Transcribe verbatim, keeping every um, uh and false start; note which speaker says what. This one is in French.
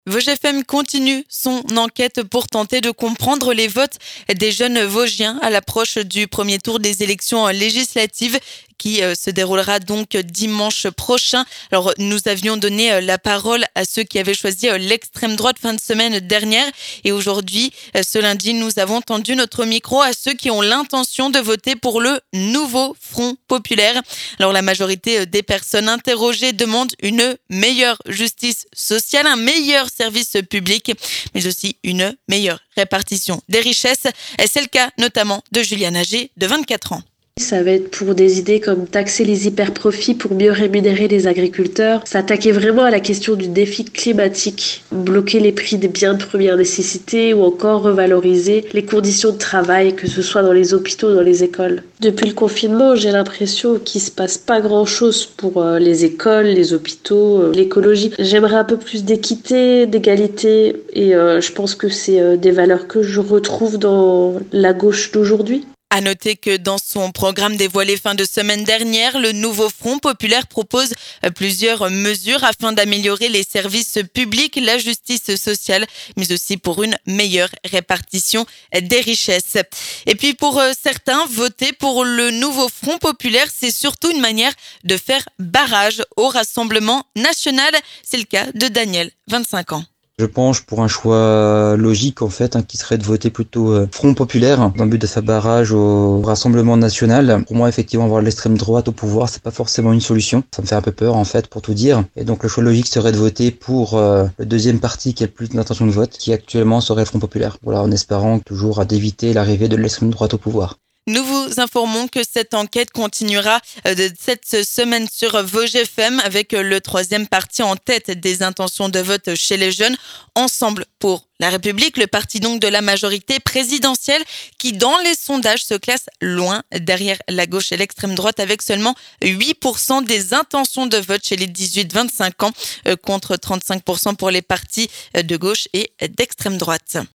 Speaker 1: Vosges F M continue son enquête pour tenter de comprendre les votes des jeunes Vosgiens à l'approche du premier tour des élections législatives qui se déroulera donc dimanche prochain. Alors, nous avions donné la parole à ceux qui avaient choisi l'extrême droite fin de semaine dernière. Et aujourd'hui, ce lundi, nous avons tendu notre micro à ceux qui ont l'intention de voter pour le nouveau Front populaire. Alors, la majorité des personnes interrogées demandent une meilleure justice sociale, un meilleur service public, mais aussi une meilleure répartition des richesses. C'est le cas notamment de Juliane Agé, de vingt-quatre ans.
Speaker 2: Ça va être pour des idées comme taxer les hyper-profits pour mieux rémunérer les agriculteurs, s'attaquer vraiment à la question du défi climatique, bloquer les prix des biens de première nécessité ou encore revaloriser les conditions de travail, que ce soit dans les hôpitaux ou dans les écoles. Depuis le confinement, j'ai l'impression qu'il se passe pas grand-chose pour les écoles, les hôpitaux, l'écologie. J'aimerais un peu plus d'équité, d'égalité et euh, je pense que c'est des valeurs que je retrouve dans la gauche d'aujourd'hui.
Speaker 1: À noter que dans son programme dévoilé fin de semaine dernière, le nouveau Front populaire propose plusieurs mesures afin d'améliorer les services publics, la justice sociale, mais aussi pour une meilleure répartition des richesses. Et puis pour certains, voter pour le nouveau Front populaire, c'est surtout une manière de faire barrage au Rassemblement national. C'est le cas de Daniel, vingt-cinq ans.
Speaker 3: Je penche pour un choix logique en fait, hein, qui serait de voter plutôt euh, Front populaire dans le but de faire barrage au Rassemblement national. Pour moi, effectivement, avoir l'extrême droite au pouvoir, c'est pas forcément une solution. Ça me fait un peu peur en fait, pour tout dire. Et donc le choix logique serait de voter pour euh, le deuxième parti qui a le plus d'intention de vote, qui actuellement serait le Front populaire. Voilà, en espérant toujours d'éviter l'arrivée de l'extrême droite au pouvoir.
Speaker 1: Nous vous informons que cette enquête continuera de cette semaine sur Vosges F M avec le troisième parti en tête des intentions de vote chez les jeunes. Ensemble pour la République, le parti donc de la majorité présidentielle qui dans les sondages se classe loin derrière la gauche et l'extrême droite avec seulement huit pour cent des intentions de vote chez les dix-huit vingt-cinq ans contre trente-cinq pour cent pour les partis de gauche et d'extrême droite.